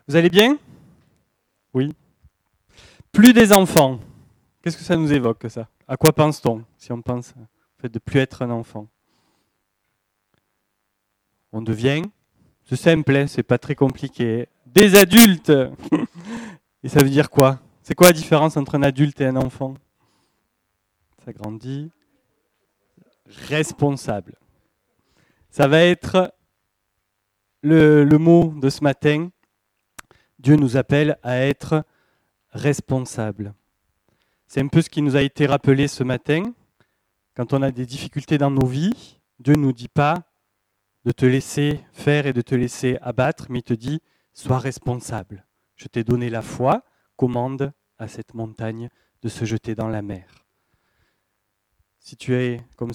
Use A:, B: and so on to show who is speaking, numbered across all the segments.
A: Vous allez bien? Oui. Plus des enfants. Qu'est-ce que ça nous évoque, ça? À quoi pense-t-on si on pense au fait de plus être un enfant? On devient, c'est simple, hein, c'est pas très compliqué, des adultes. Et ça veut dire quoi? C'est quoi la différence entre un adulte et un enfant? Ça grandit. Responsable. Ça va être le mot de ce matin. Dieu nous appelle à être responsables. C'est un peu ce qui nous a été rappelé ce matin. Quand on a des difficultés dans nos vies, Dieu ne nous dit pas de te laisser faire et de te laisser abattre, mais il te dit, sois responsable. Je t'ai donné la foi, commande à cette montagne de se jeter dans la mer. Si tu es comme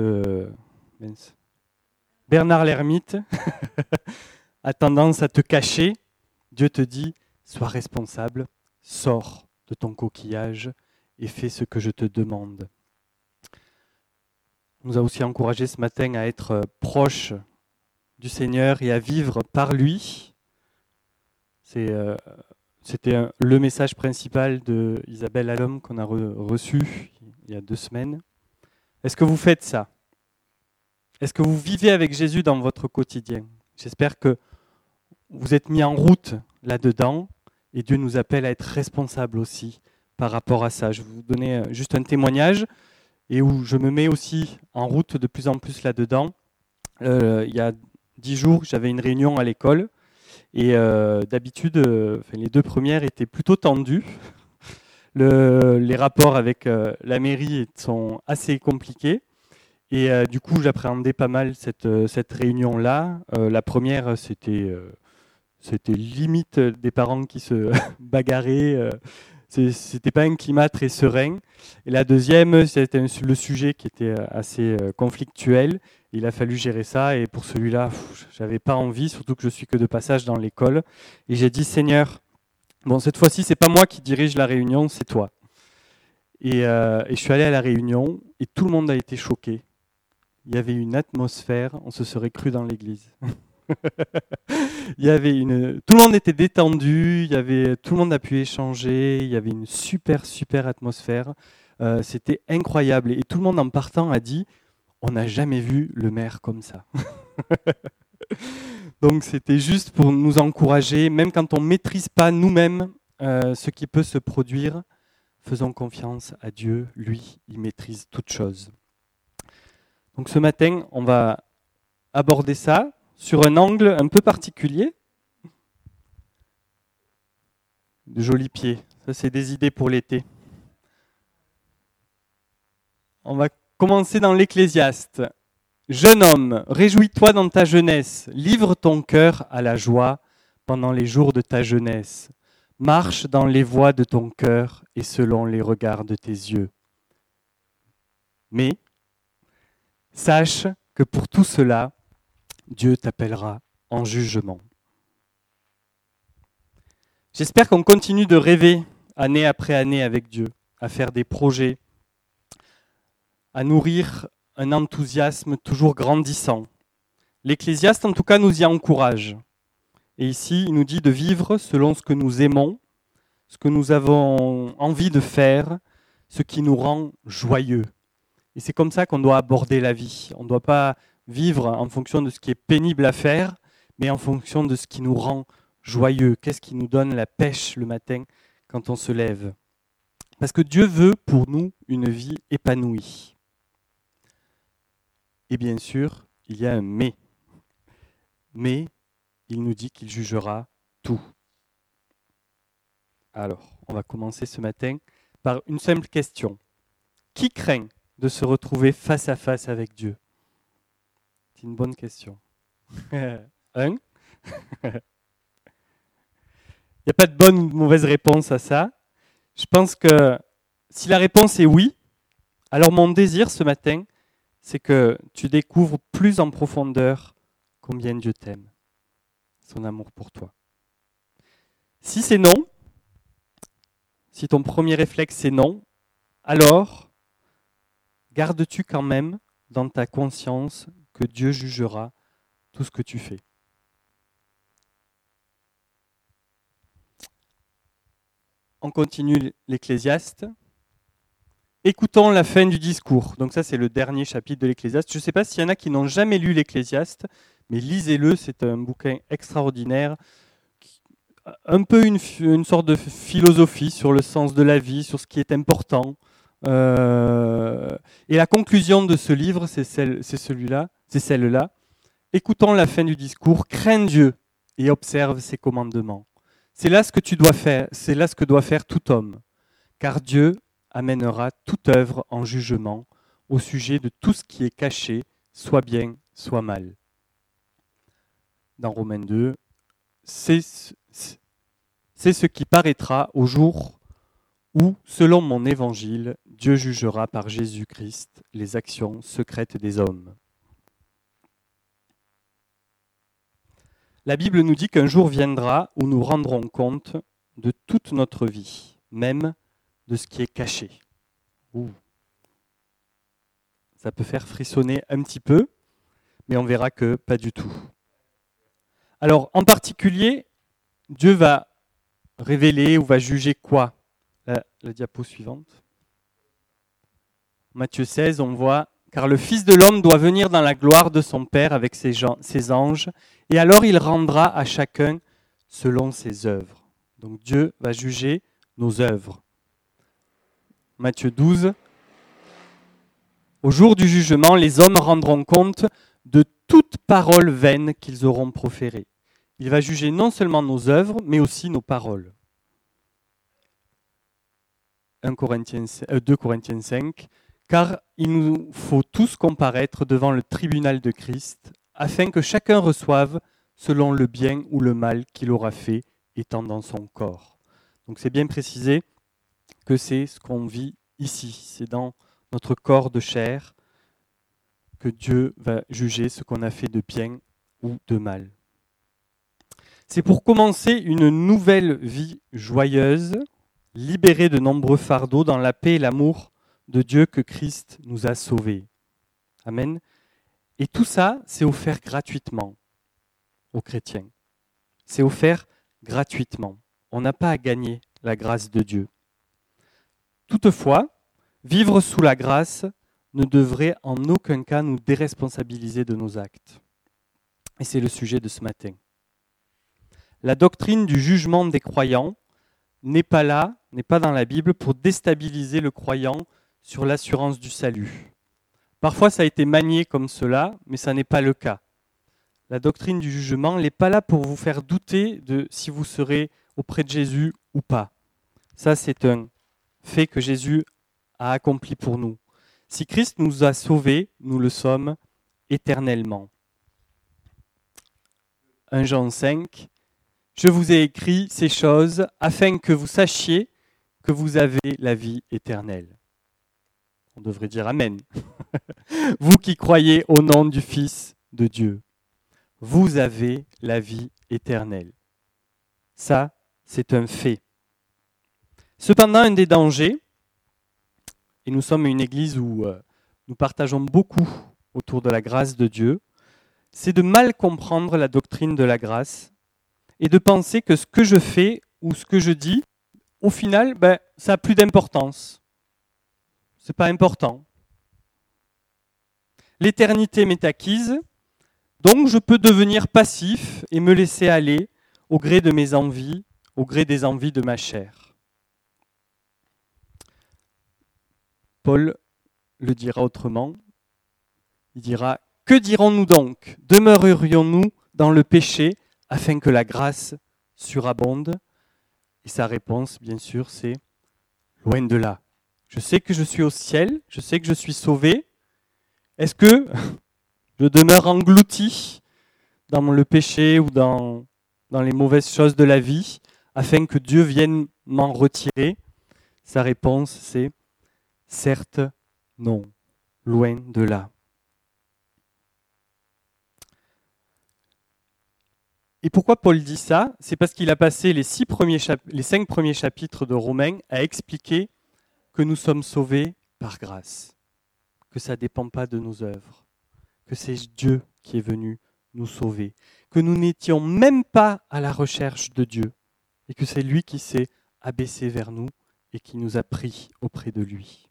A: Bernard l'ermite a tendance à te cacher, Dieu te dit, sois responsable, sors de ton coquillage et fais ce que je te demande. On nous a aussi encouragé ce matin à être proche du Seigneur et à vivre par lui. C'était le message principal de Isabelle Allum qu'on a reçu il y a 2 semaines. Est-ce que vous faites ça? Est-ce que vous vivez avec Jésus dans votre quotidien? J'espère que vous êtes mis en route là-dedans et Dieu nous appelle à être responsables aussi par rapport à ça. Je vais vous donner juste un témoignage et où je me mets aussi en route de plus en plus là-dedans. Il y a 10 jours, j'avais une réunion à l'école et d'habitude, les 2 premières étaient plutôt tendues. Les rapports avec la mairie sont assez compliqués et du coup, j'appréhendais pas mal cette réunion-là. La première, c'était limite des parents qui se bagarraient. C'était pas un climat très serein. Et la deuxième, c'était le sujet qui était assez conflictuel. Il a fallu gérer ça. Et pour celui-là, j'avais pas envie, surtout que je suis que de passage dans l'école. Et j'ai dit, Seigneur, bon, cette fois-ci, c'est pas moi qui dirige la réunion, c'est toi. Et je suis allé à la réunion et tout le monde a été choqué. Il y avait une atmosphère, on se serait cru dans l'église. Tout le monde était détendu, tout le monde a pu échanger, il y avait une super atmosphère. C'était incroyable et tout le monde en partant a dit, on n'a jamais vu le maire comme ça. Donc c'était juste pour nous encourager, même quand on ne maîtrise pas nous-mêmes ce qui peut se produire, faisons confiance à Dieu, lui, il maîtrise toutes choses. Donc ce matin, on va aborder ça sur un angle un peu particulier. De jolis pieds, ça c'est des idées pour l'été. On va commencer dans l'Ecclésiaste. Jeune homme, réjouis-toi dans ta jeunesse, livre ton cœur à la joie pendant les jours de ta jeunesse. Marche dans les voies de ton cœur et selon les regards de tes yeux. Mais sache que pour tout cela, Dieu t'appellera en jugement. J'espère qu'on continue de rêver année après année avec Dieu, à faire des projets, à nourrir un enthousiasme toujours grandissant. L'Ecclésiaste, en tout cas, nous y encourage. Et ici, il nous dit de vivre selon ce que nous aimons, ce que nous avons envie de faire, ce qui nous rend joyeux. Et c'est comme ça qu'on doit aborder la vie. On ne doit pas vivre en fonction de ce qui est pénible à faire, mais en fonction de ce qui nous rend joyeux. Qu'est-ce qui nous donne la pêche le matin quand on se lève? Parce que Dieu veut pour nous une vie épanouie. Et bien sûr, il y a un mais. Mais il nous dit qu'il jugera tout. Alors, on va commencer ce matin par une simple question. Qui craint de se retrouver face à face avec Dieu? C'est une bonne question. Il n'y a pas de bonne ou de mauvaise réponse à ça. Je pense que si la réponse est oui, alors mon désir ce matin, c'est que tu découvres plus en profondeur combien Dieu t'aime, son amour pour toi. Si c'est non, si ton premier réflexe c'est non, alors gardes-tu quand même dans ta conscience que Dieu jugera tout ce que tu fais. on continue l'Ecclésiaste. Écoutons la fin du discours. Donc ça, c'est le dernier chapitre de l'Ecclésiaste. Je ne sais pas s'il y en a qui n'ont jamais lu l'Ecclésiaste, mais lisez-le, c'est un bouquin extraordinaire. Un peu une sorte de philosophie sur le sens de la vie, sur ce qui est important. Et la conclusion de ce livre, c'est celle-là. Écoutons la fin du discours, crains Dieu et observe ses commandements. C'est là ce que tu dois faire, c'est là ce que doit faire tout homme. Car Dieu amènera toute œuvre en jugement au sujet de tout ce qui est caché, soit bien, soit mal. Dans Romains 2, c'est ce qui paraîtra au jour où, selon mon évangile, Dieu jugera par Jésus-Christ les actions secrètes des hommes. La Bible nous dit qu'un jour viendra où nous rendrons compte de toute notre vie, même de ce qui est caché. Ouh. Ça peut faire frissonner un petit peu, mais on verra que pas du tout. Alors, en particulier, Dieu va révéler ou va juger quoi ? La diapo suivante. Matthieu 16, on voit « Car le Fils de l'homme doit venir dans la gloire de son Père avec ses anges, et alors il rendra à chacun selon ses œuvres. » Donc Dieu va juger nos œuvres. Matthieu 12, « Au jour du jugement, les hommes rendront compte de toute parole vaine qu'ils auront proférée. » Il va juger non seulement nos œuvres, mais aussi nos paroles. 2 Corinthiens 5, « Car il nous faut tous comparaître devant le tribunal de Christ, afin que chacun reçoive selon le bien ou le mal qu'il aura fait étant dans son corps. » Donc c'est bien précisé que c'est ce qu'on vit ici, c'est dans notre corps de chair que Dieu va juger ce qu'on a fait de bien ou de mal. C'est pour commencer une nouvelle vie joyeuse, libérée de nombreux fardeaux dans la paix et l'amour de Dieu que Christ nous a sauvés. Amen. Et tout ça, c'est offert gratuitement aux chrétiens. C'est offert gratuitement. On n'a pas à gagner la grâce de Dieu. Toutefois, vivre sous la grâce ne devrait en aucun cas nous déresponsabiliser de nos actes. Et c'est le sujet de ce matin. La doctrine du jugement des croyants n'est pas dans la Bible pour déstabiliser le croyant sur l'assurance du salut. Parfois, ça a été manié comme cela, mais ça n'est pas le cas. La doctrine du jugement n'est pas là pour vous faire douter de si vous serez auprès de Jésus ou pas. Ça, c'est un fait que Jésus a accompli pour nous. Si Christ nous a sauvés, nous le sommes éternellement. 1 Jean 5, « Je vous ai écrit ces choses afin que vous sachiez que vous avez la vie éternelle. » On devrait dire Amen. « Vous qui croyez au nom du Fils de Dieu, vous avez la vie éternelle. » Ça, c'est un fait. Cependant, un des dangers, et nous sommes une église où nous partageons beaucoup autour de la grâce de Dieu, c'est de mal comprendre la doctrine de la grâce et de penser que ce que je fais ou ce que je dis, au final, ça n'a plus d'importance. Ce n'est pas important. L'éternité m'est acquise, donc je peux devenir passif et me laisser aller au gré de mes envies, au gré des envies de ma chair. Paul le dira autrement. Il dira « Que dirons-nous donc ? Demeurerions-nous dans le péché afin que la grâce surabonde ?» Et sa réponse, bien sûr, c'est « Loin de là. Je sais que je suis au ciel, je sais que je suis sauvé. Est-ce que je demeure englouti dans le péché ou dans les mauvaises choses de la vie afin que Dieu vienne m'en retirer ?» Sa réponse, c'est « Certes, non, loin de là. » Et pourquoi Paul dit ça ? C'est parce qu'il a passé les 5 premiers chapitres de Romains à expliquer que nous sommes sauvés par grâce, que ça ne dépend pas de nos œuvres, que c'est Dieu qui est venu nous sauver, que nous n'étions même pas à la recherche de Dieu et que c'est lui qui s'est abaissé vers nous et qui nous a pris auprès de lui.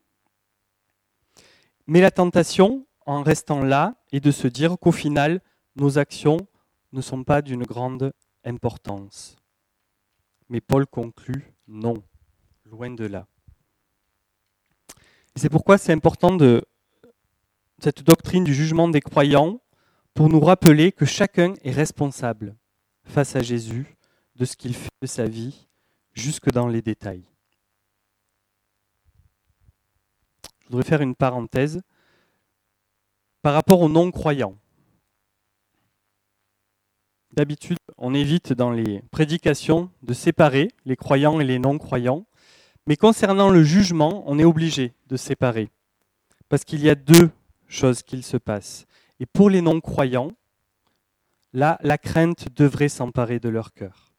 A: Mais la tentation, en restant là, est de se dire qu'au final, nos actions ne sont pas d'une grande importance. Mais Paul conclut, non, loin de là. Et c'est pourquoi c'est important cette doctrine du jugement des croyants pour nous rappeler que chacun est responsable face à Jésus de ce qu'il fait de sa vie, jusque dans les détails. Je voudrais faire une parenthèse par rapport aux non-croyants. D'habitude, on évite dans les prédications de séparer les croyants et les non-croyants, mais concernant le jugement, on est obligé de séparer, parce qu'il y a deux choses qui se passent. Et pour les non-croyants, là, la crainte devrait s'emparer de leur cœur.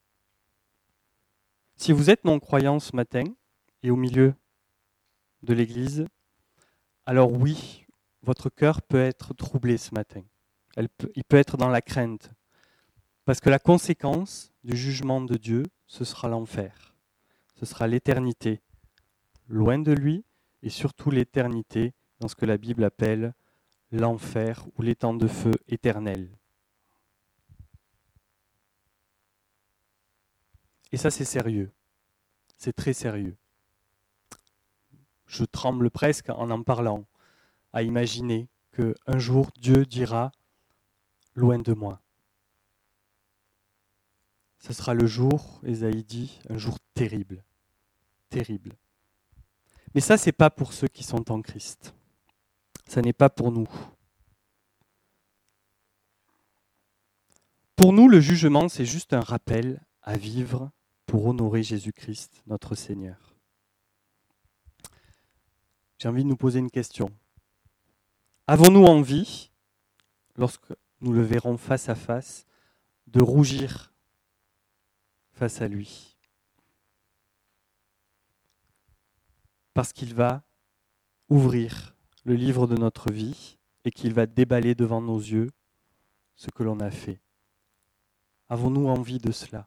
A: Si vous êtes non-croyant ce matin et au milieu de l'Église, alors oui, votre cœur peut être troublé ce matin. Il peut être dans la crainte. Parce que la conséquence du jugement de Dieu, ce sera l'enfer. Ce sera l'éternité, loin de lui, et surtout l'éternité dans ce que la Bible appelle l'enfer ou l'étang de feu éternel. Et ça, c'est sérieux. C'est très sérieux. Je tremble presque en parlant, à imaginer qu'un jour Dieu dira « loin de moi ». Ce sera le jour, Ésaïe dit, un jour terrible. Terrible. Mais ça, ce n'est pas pour ceux qui sont en Christ. Ça n'est pas pour nous. Pour nous, le jugement, c'est juste un rappel à vivre pour honorer Jésus-Christ, notre Seigneur. J'ai envie de nous poser une question. Avons-nous envie, lorsque nous le verrons face à face, de rougir face à lui? Parce qu'il va ouvrir le livre de notre vie et qu'il va déballer devant nos yeux ce que l'on a fait. Avons-nous envie de cela?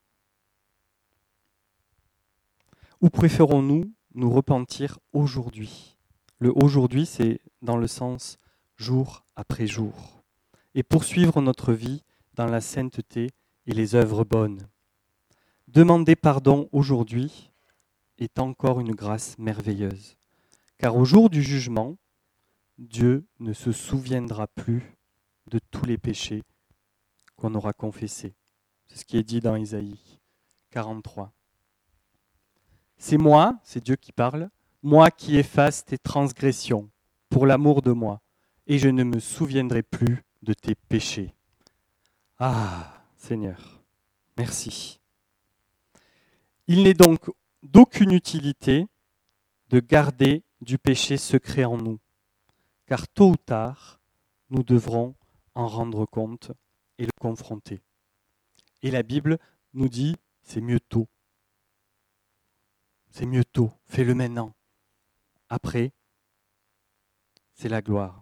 A: Ou préférons-nous nous repentir aujourd'hui? Le aujourd'hui, c'est dans le sens jour après jour. Et poursuivre notre vie dans la sainteté et les œuvres bonnes. Demander pardon aujourd'hui est encore une grâce merveilleuse. Car au jour du jugement, Dieu ne se souviendra plus de tous les péchés qu'on aura confessés. C'est ce qui est dit dans Isaïe 43. C'est moi, c'est Dieu qui parle, moi qui efface tes transgressions pour l'amour de moi, et je ne me souviendrai plus de tes péchés. Ah, Seigneur, merci. Il n'est donc d'aucune utilité de garder du péché secret en nous, car tôt ou tard, nous devrons en rendre compte et le confronter. Et la Bible nous dit, c'est mieux tôt. C'est mieux tôt, fais-le maintenant. Après, c'est la gloire.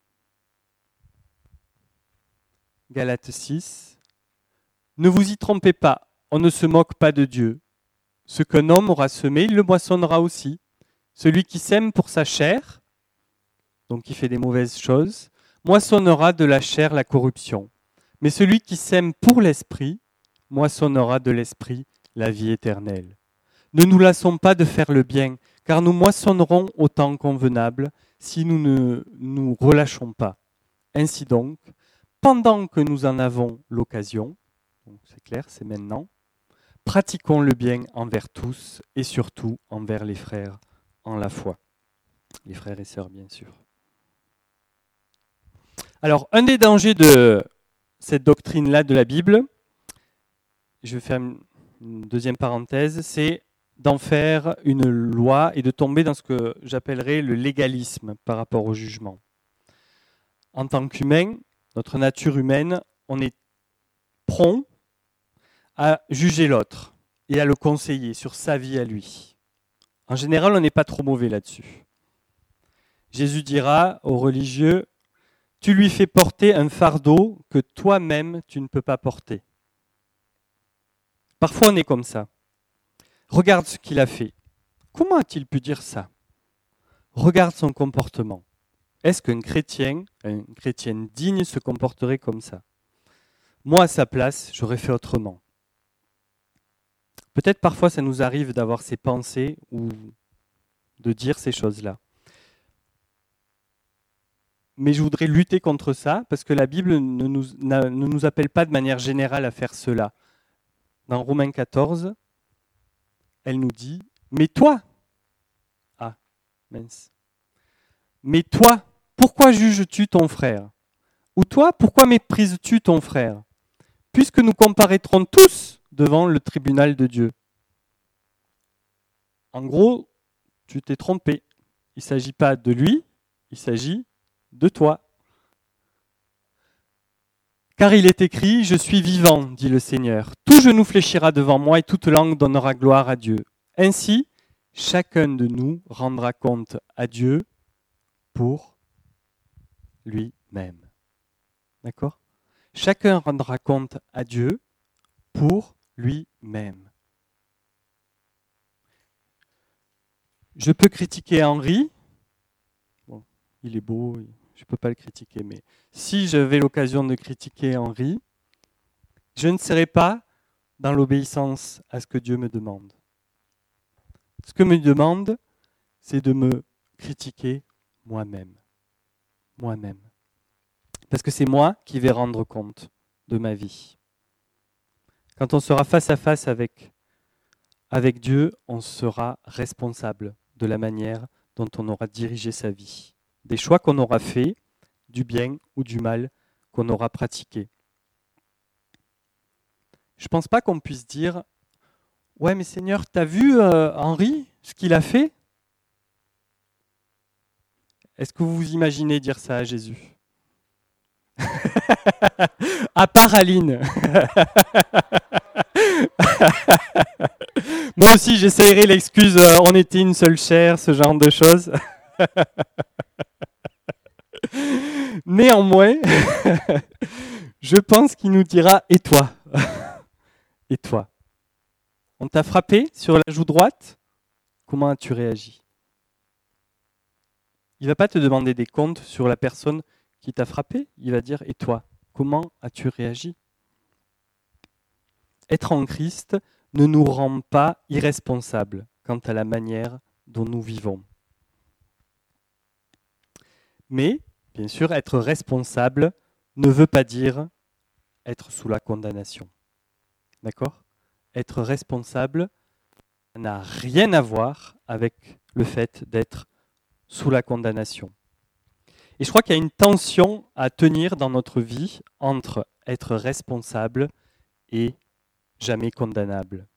A: Galates 6. Ne vous y trompez pas, on ne se moque pas de Dieu. Ce qu'un homme aura semé, il le moissonnera aussi. Celui qui sème pour sa chair, donc qui fait des mauvaises choses, moissonnera de la chair la corruption. Mais celui qui sème pour l'esprit, moissonnera de l'esprit la vie éternelle. Ne nous lassons pas de faire le bien, car nous moissonnerons au temps convenable si nous ne nous relâchons pas. Ainsi donc, pendant que nous en avons l'occasion, donc c'est clair, c'est maintenant, pratiquons le bien envers tous et surtout envers les frères en la foi. Les frères et sœurs, bien sûr. Alors, un des dangers de cette doctrine-là de la Bible, je vais faire une deuxième parenthèse, c'est d'en faire une loi et de tomber dans ce que j'appellerais le légalisme par rapport au jugement. En tant qu'humain, notre nature humaine, on est prompt à juger l'autre et à le conseiller sur sa vie à lui. En général, on n'est pas trop mauvais là-dessus. Jésus dira aux religieux, « Tu lui fais porter un fardeau que toi-même tu ne peux pas porter. » Parfois, on est comme ça. Regarde ce qu'il a fait. Comment a-t-il pu dire ça? Regarde son comportement. Est-ce qu'un chrétien, une chrétienne digne se comporterait comme ça? Moi, à sa place, j'aurais fait autrement. Peut-être parfois ça nous arrive d'avoir ces pensées ou de dire ces choses-là. Mais je voudrais lutter contre ça parce que la Bible ne nous appelle pas de manière générale à faire cela. Dans Romains 14, elle nous dit « Mais toi » mince. « Mais toi, pourquoi juges-tu ton frère? Ou toi, pourquoi méprises-tu ton frère? Puisque nous comparaîtrons tous devant le tribunal de Dieu. » En gros, tu t'es trompé. Il ne s'agit pas de lui, il s'agit de toi. Car il est écrit, « Je suis vivant, dit le Seigneur. Tout genou fléchira devant moi et toute langue donnera gloire à Dieu. Ainsi, chacun de nous rendra compte à Dieu pour lui-même. » D'accord? Chacun rendra compte à Dieu pour lui-même. Je peux critiquer Henri. Bon, il est beau, je ne peux pas le critiquer, mais si j'avais l'occasion de critiquer Henri, je ne serais pas dans l'obéissance à ce que Dieu me demande. Ce que me demande, c'est de me critiquer moi-même. Moi-même. Parce que c'est moi qui vais rendre compte de ma vie. Quand on sera face à face avec Dieu, on sera responsable de la manière dont on aura dirigé sa vie, des choix qu'on aura faits, du bien ou du mal qu'on aura pratiqué. Je ne pense pas qu'on puisse dire « Ouais, mais Seigneur, t'as vu Henri, ce qu'il a fait ?» Est-ce que vous vous imaginez dire ça à Jésus? À part Aline. Moi aussi, j'essayerai l'excuse on était une seule chair, ce genre de choses. Néanmoins, je pense qu'il nous dira « Et toi ?» Et toi? On t'a frappé sur la joue droite? Comment as-tu réagi? Il ne va pas te demander des comptes sur la personne qui t'a frappé. Il va dire « Et toi? Comment as-tu réagi ?» Être en Christ ne nous rend pas irresponsables quant à la manière dont nous vivons. Mais, bien sûr, être responsable ne veut pas dire être sous la condamnation. D'accord? Être responsable n'a rien à voir avec le fait d'être sous la condamnation. Et je crois qu'il y a une tension à tenir dans notre vie entre être responsable et jamais condamnable.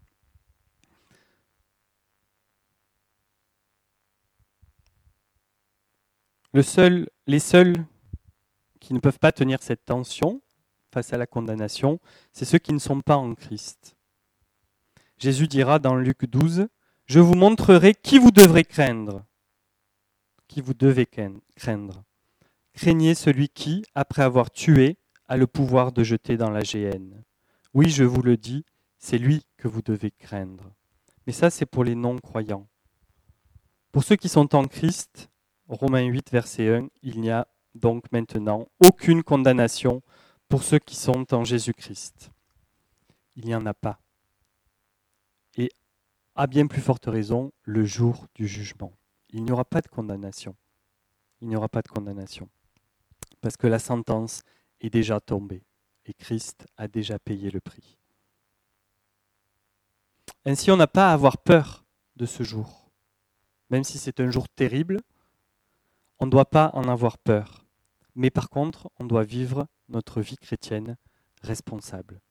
A: Les seuls qui ne peuvent pas tenir cette tension face à la condamnation, c'est ceux qui ne sont pas en Christ. Jésus dira dans Luc 12, « Je vous montrerai qui vous devrez craindre. » Qui vous devez craindre. Craignez celui qui, après avoir tué, a le pouvoir de jeter dans la géhenne. Oui, je vous le dis, c'est lui que vous devez craindre. Mais ça, c'est pour les non-croyants. Pour ceux qui sont en Christ, Romains 8, verset 1, il n'y a donc maintenant aucune condamnation pour ceux qui sont en Jésus-Christ. Il n'y en a pas. Et à bien plus forte raison, le jour du jugement. Il n'y aura pas de condamnation. Il n'y aura pas de condamnation. Parce que la sentence est déjà tombée et Christ a déjà payé le prix. Ainsi, on n'a pas à avoir peur de ce jour. Même si c'est un jour terrible, on ne doit pas en avoir peur. Mais par contre, on doit vivre notre vie chrétienne responsable.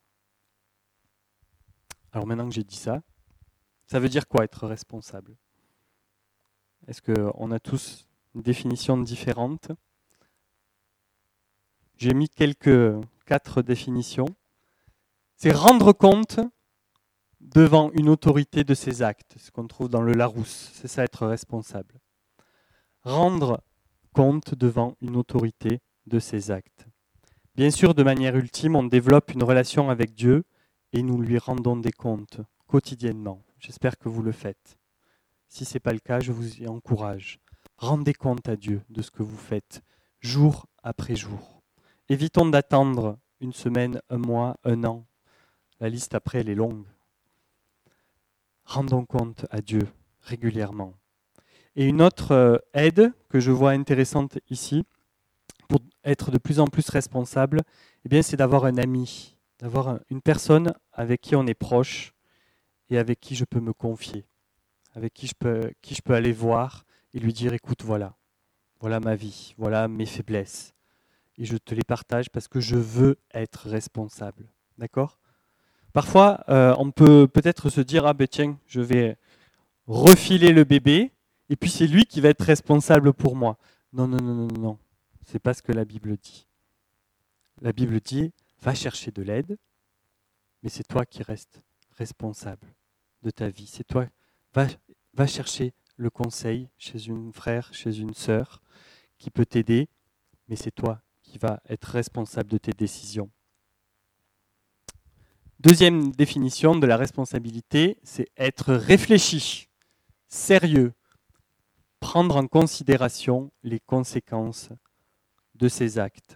A: Alors maintenant que j'ai dit ça, ça veut dire quoi être responsable? Est-ce qu'on a tous une définition différente? J'ai mis 4 définitions. C'est rendre compte devant une autorité de ses actes, ce qu'on trouve dans le Larousse, c'est ça être responsable. Rendre compte devant une autorité de ses actes. Bien sûr, de manière ultime, on développe une relation avec Dieu et nous lui rendons des comptes quotidiennement. J'espère que vous le faites. Si ce n'est pas le cas, je vous y encourage. Rendez compte à Dieu de ce que vous faites, jour après jour. Évitons d'attendre une semaine, un mois, un an. La liste après, elle est longue. Rendons compte à Dieu régulièrement. Et une autre aide que je vois intéressante ici, pour être de plus en plus responsable, eh bien, c'est d'avoir un ami, d'avoir une personne avec qui on est proche et avec qui je peux me confier, avec qui je peux aller voir et lui dire, écoute, voilà ma vie, voilà mes faiblesses. Et je te les partage parce que je veux être responsable. D'accord ? Parfois, on peut peut-être se dire, ah ben tiens, je vais refiler le bébé, et puis c'est lui qui va être responsable pour moi. Non, non, non, non, non. C'est pas ce que la Bible dit. La Bible dit, va chercher de l'aide, mais c'est toi qui restes responsable de ta vie. C'est toi. Va chercher le conseil chez un frère, chez une sœur, qui peut t'aider, mais c'est toi qui vas être responsable de tes décisions. Deuxième définition de la responsabilité, c'est être réfléchi, sérieux, prendre en considération les conséquences de ses actes.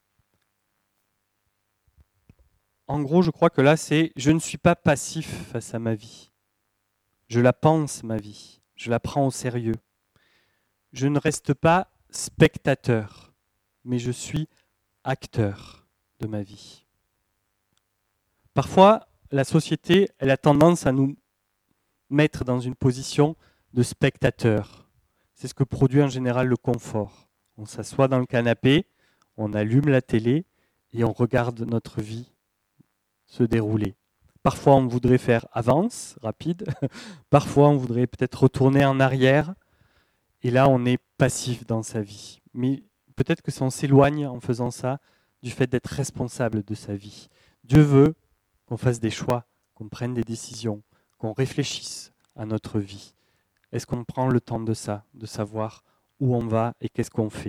A: En gros, je crois que là, c'est je ne suis pas passif face à ma vie. Je la pense, ma vie. Je la prends au sérieux. Je ne reste pas spectateur, mais je suis acteur de ma vie. Parfois, la société, elle a tendance à nous mettre dans une position de spectateur. C'est ce que produit en général le confort. On s'assoit dans le canapé, on allume la télé et on regarde notre vie se dérouler. Parfois, on voudrait faire avance, rapide. Parfois, on voudrait peut-être retourner en arrière. Et là, on est passif dans sa vie. Mais peut-être que on s'éloigne en faisant ça du fait d'être responsable de sa vie. Dieu veut qu'on fasse des choix, qu'on prenne des décisions, qu'on réfléchisse à notre vie. Est-ce qu'on prend le temps de ça, de savoir où on va et qu'est-ce qu'on fait ?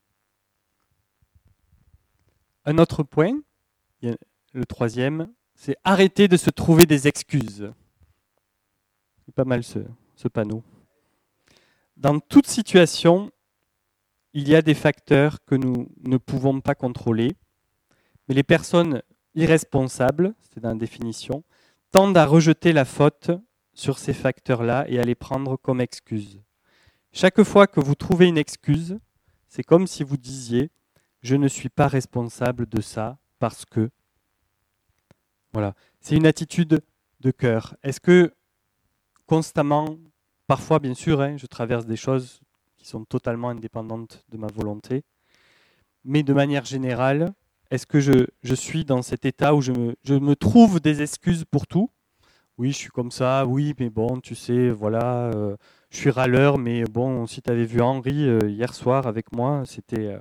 A: Un autre point, le troisième, c'est arrêter de se trouver des excuses. C'est pas mal ce panneau. Dans toute situation, il y a des facteurs que nous ne pouvons pas contrôler, mais les personnes irresponsables, c'est dans la définition, tendent à rejeter la faute sur ces facteurs-là et à les prendre comme excuse. Chaque fois que vous trouvez une excuse, c'est comme si vous disiez « je ne suis pas responsable de ça parce que… » Voilà, c'est une attitude de cœur. Est-ce que constamment, parfois bien sûr, je traverse des choses qui sont totalement indépendantes de ma volonté, mais de manière générale, est-ce que je suis dans cet état où je me trouve des excuses pour tout ? Oui, je suis comme ça, oui, mais bon, tu sais, voilà, je suis râleur, mais bon, si tu avais vu Henri hier soir avec moi, c'était…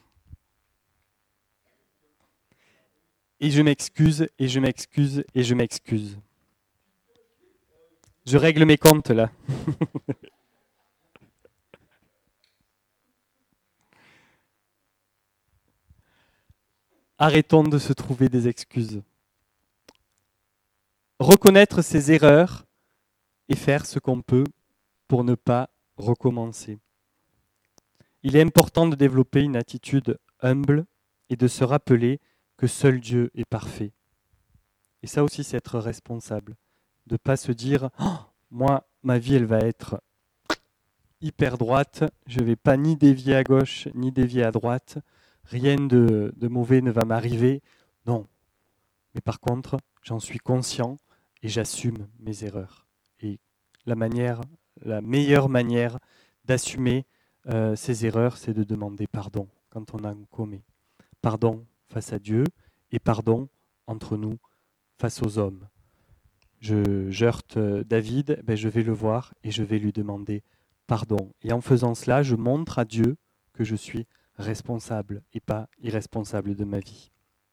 A: Et je m'excuse, et je m'excuse, et je m'excuse. Je règle mes comptes là. Arrêtons de se trouver des excuses. Reconnaître ses erreurs et faire ce qu'on peut pour ne pas recommencer. Il est important de développer une attitude humble et de se rappeler que seul Dieu est parfait. Et ça aussi, c'est être responsable. De ne pas se dire oh, « moi, ma vie, elle va être hyper droite, je ne vais pas ni dévier à gauche, ni dévier à droite, rien de mauvais ne va m'arriver. » Non. Mais par contre, j'en suis conscient et j'assume mes erreurs. Et la meilleure manière d'assumer ces erreurs, c'est de demander pardon quand on en commet. Pardon face à Dieu et pardon entre nous face aux hommes. Je heurte David, je vais le voir et je vais lui demander pardon. Et en faisant cela, je montre à Dieu que je suis responsable et pas irresponsable de ma vie.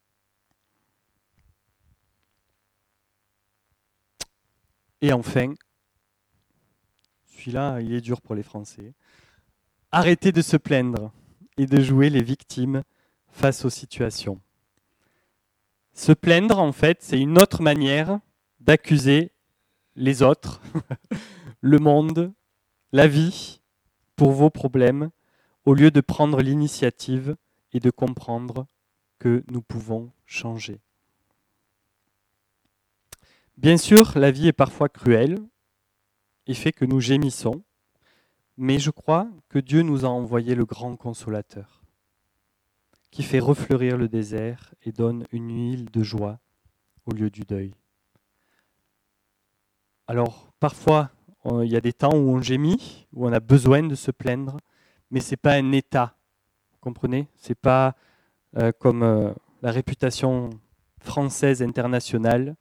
A: Et enfin, celui-là, il est dur pour les Français. Arrêtez de se plaindre et de jouer les victimes face aux situations. Se plaindre, en fait, c'est une autre manière d'accuser les autres, le monde, la vie, pour vos problèmes, au lieu de prendre l'initiative et de comprendre que nous pouvons changer. Bien sûr, la vie est parfois cruelle et fait que nous gémissons, mais je crois que Dieu nous a envoyé le grand consolateur, qui fait refleurir le désert et donne une huile de joie au lieu du deuil. Alors, parfois, il y a des temps où on gémit, où on a besoin de se plaindre, mais ce n'est pas un état, vous comprenez ? Ce n'est pas comme la réputation française internationale.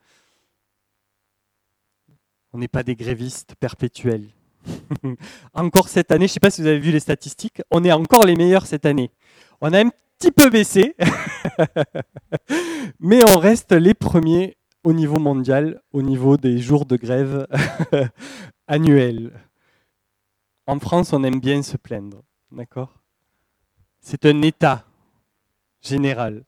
A: On n'est pas des grévistes perpétuels. Encore cette année, je ne sais pas si vous avez vu les statistiques, on est encore les meilleurs cette année. On a un petit peu baissé, mais on reste les premiers au niveau mondial, au niveau des jours de grève annuels. En France, on aime bien se plaindre, d'accord ? C'est un état général.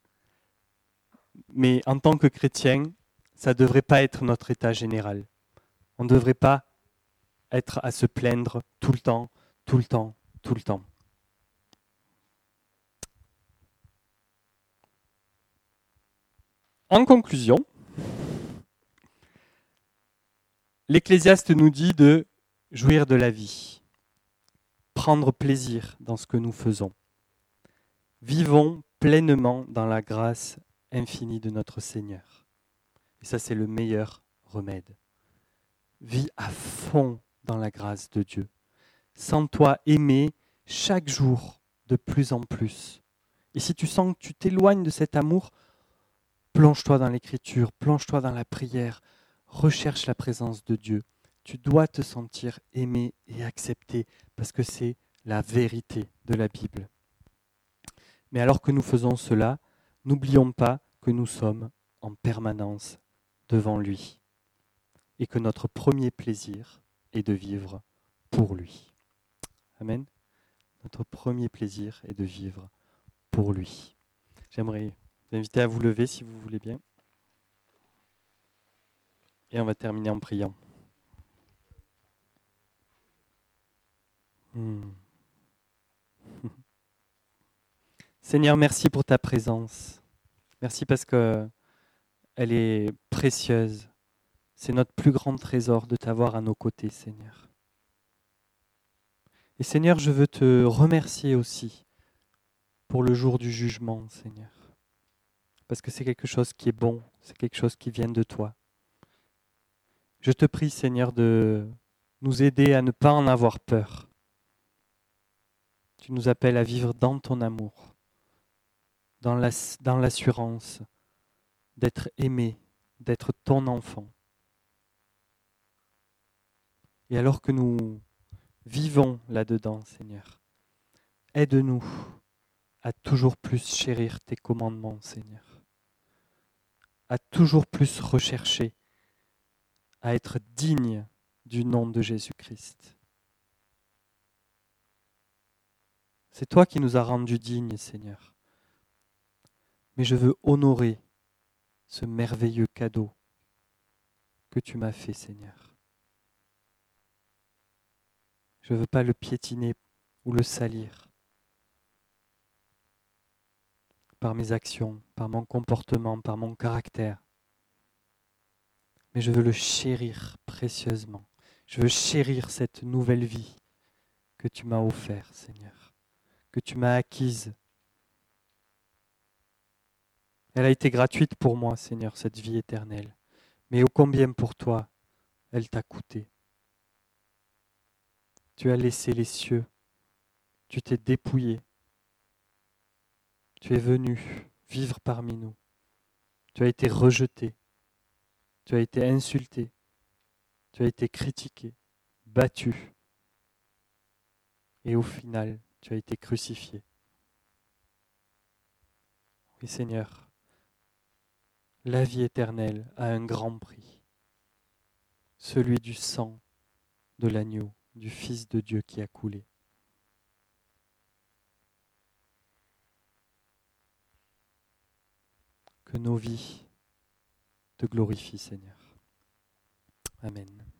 A: Mais en tant que chrétien, ça ne devrait pas être notre état général. On ne devrait pas être à se plaindre tout le temps, tout le temps, tout le temps. En conclusion, l'Ecclésiaste nous dit de jouir de la vie, prendre plaisir dans ce que nous faisons. Vivons pleinement dans la grâce infinie de notre Seigneur. Et ça, c'est le meilleur remède. Vis à fond dans la grâce de Dieu. Sens-toi aimer chaque jour de plus en plus. Et si tu sens que tu t'éloignes de cet amour, plonge-toi dans l'écriture, plonge-toi dans la prière, recherche la présence de Dieu. Tu dois te sentir aimé et accepté parce que c'est la vérité de la Bible. Mais alors que nous faisons cela, n'oublions pas que nous sommes en permanence devant lui et que notre premier plaisir est de vivre pour lui. Amen. Notre premier plaisir est de vivre pour lui. J'aimerais vous inviter à vous lever si vous voulez bien. Et on va terminer en priant. Seigneur, merci pour ta présence. Merci parce qu'elle est précieuse. C'est notre plus grand trésor de t'avoir à nos côtés, Seigneur. Et Seigneur, je veux te remercier aussi pour le jour du jugement, Seigneur. Parce que c'est quelque chose qui est bon, c'est quelque chose qui vient de toi. Je te prie, Seigneur, de nous aider à ne pas en avoir peur. Tu nous appelles à vivre dans ton amour, dans l'assurance d'être aimé, d'être ton enfant. Et alors que nous vivons là-dedans, Seigneur, aide-nous à toujours plus chérir tes commandements, Seigneur, à toujours plus rechercher à être digne du nom de Jésus-Christ. C'est toi qui nous as rendus dignes, Seigneur. Mais je veux honorer ce merveilleux cadeau que tu m'as fait, Seigneur. Je ne veux pas le piétiner ou le salir par mes actions, par mon comportement, par mon caractère. Mais je veux le chérir précieusement. Je veux chérir cette nouvelle vie que tu m'as offerte, Seigneur, que tu m'as acquise. Elle a été gratuite pour moi, Seigneur, cette vie éternelle. Mais ô combien pour toi, elle t'a coûté. Tu as laissé les cieux, tu t'es dépouillé, tu es venu vivre parmi nous, tu as été rejeté, tu as été insulté, tu as été critiqué, battu, et au final, tu as été crucifié. Oui, Seigneur, la vie éternelle a un grand prix, celui du sang de l'agneau, du Fils de Dieu qui a coulé. Que nos vies te glorifient, Seigneur. Amen.